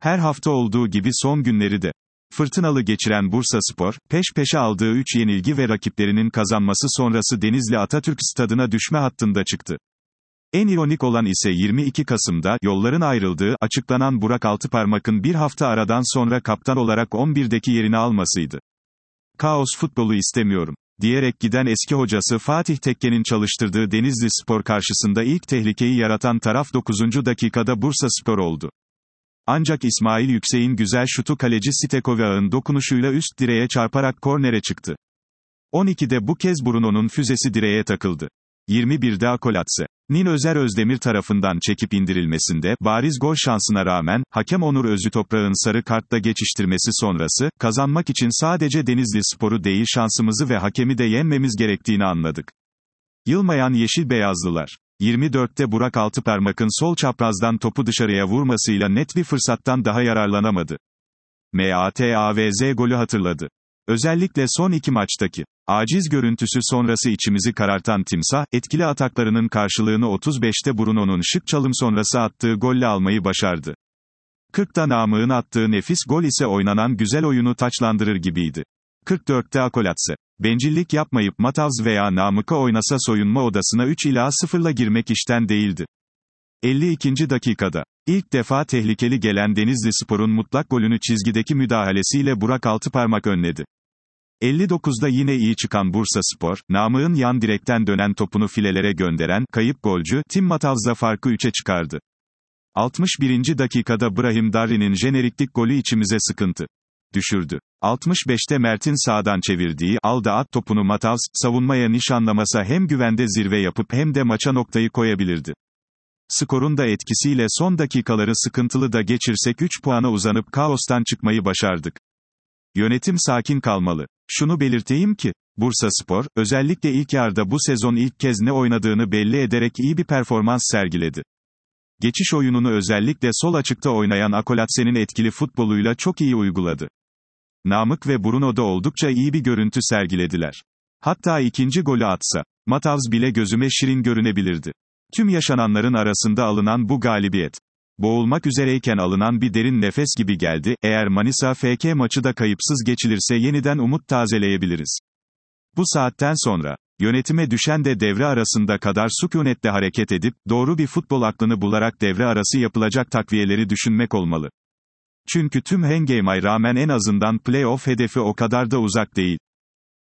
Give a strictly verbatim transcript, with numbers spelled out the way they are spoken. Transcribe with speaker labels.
Speaker 1: Her hafta olduğu gibi son günleri de fırtınalı geçiren Bursaspor, peş peşe aldığı üç yenilgi ve rakiplerinin kazanması sonrası Denizli Atatürk Stadı'na düşme hattında çıktı. En ironik olan ise yirmi iki Kasım'da, yolların ayrıldığı, açıklanan Burak Altıparmak'ın bir hafta aradan sonra kaptan olarak on birdeki yerini almasıydı. "Kaos futbolu istemiyorum" diyerek giden eski hocası Fatih Tekke'nin çalıştırdığı Denizlispor karşısında ilk tehlikeyi yaratan taraf dokuzuncu dakikada Bursaspor oldu. Ancak İsmail Yüksek'in güzel şutu kaleci Stekova'nın dokunuşuyla üst direğe çarparak kornere çıktı. on ikide bu kez Bruno'nun füzesi direğe takıldı. yirmi birde Akolatse'nin Özer Özdemir tarafından çekip indirilmesinde, bariz gol şansına rağmen, hakem Onur Özütoprak'ın sarı kartla geçiştirmesi sonrası, kazanmak için sadece Denizlispor'u değil şansımızı ve hakemi de yenmemiz gerektiğini anladık. Yılmayan Yeşil Beyazlılar. yirmi dörtte Burak Altıparmak'ın sol çaprazdan topu dışarıya vurmasıyla net bir fırsattan daha yararlanamadı. Matavz golü hatırladı. Özellikle son iki maçtaki aciz görüntüsü sonrası içimizi karartan Timsah, etkili ataklarının karşılığını otuz beşte Bruno'nun şık çalım sonrası attığı golle almayı başardı. kırkta Namık'ın attığı nefis gol ise oynanan güzel oyunu taçlandırır gibiydi. kırk dörtte Akolatse, bencillik yapmayıp Matavz veya Namık'a oynasa soyunma odasına üç ila sıfırla girmek işten değildi. elli ikinci dakikada, ilk defa tehlikeli gelen Denizlispor'un mutlak golünü çizgideki müdahalesiyle Burak Altıparmak önledi. elli dokuzda yine iyi çıkan Bursaspor, Namık'ın yan direkten dönen topunu filelere gönderen, kayıp golcü, Tim Matavz'la farkı üçe çıkardı. altmış birinci dakikada Brahim Darri'nin jeneriklik golü içimize sıkıntı düşürdü. altmış beşte Mert'in sağdan çevirdiği, al da at topunu Matavz, savunmaya nişanlamasa hem güvende zirve yapıp hem de maça noktayı koyabilirdi. Skorun da etkisiyle son dakikaları sıkıntılı da geçirsek üç puana uzanıp kaostan çıkmayı başardık. Yönetim sakin kalmalı. Şunu belirteyim ki, Bursaspor, özellikle ilk yarıda bu sezon ilk kez ne oynadığını belli ederek iyi bir performans sergiledi. Geçiş oyununu özellikle sol açıkta oynayan Akolatse'nin etkili futboluyla çok iyi uyguladı. Namık ve Bruno da oldukça iyi bir görüntü sergilediler. Hatta ikinci golü atsa, Matavz bile gözüme şirin görünebilirdi. Tüm yaşananların arasında alınan bu galibiyet, boğulmak üzereyken alınan bir derin nefes gibi geldi. Eğer Manisa F K maçı da kayıpsız geçilirse yeniden umut tazeleyebiliriz. Bu saatten sonra, yönetime düşen de devre arasında kadar sükunetle hareket edip, doğru bir futbol aklını bularak devre arası yapılacak takviyeleri düşünmek olmalı. Çünkü tüm hengameye rağmen en azından play-off hedefi o kadar da uzak değil.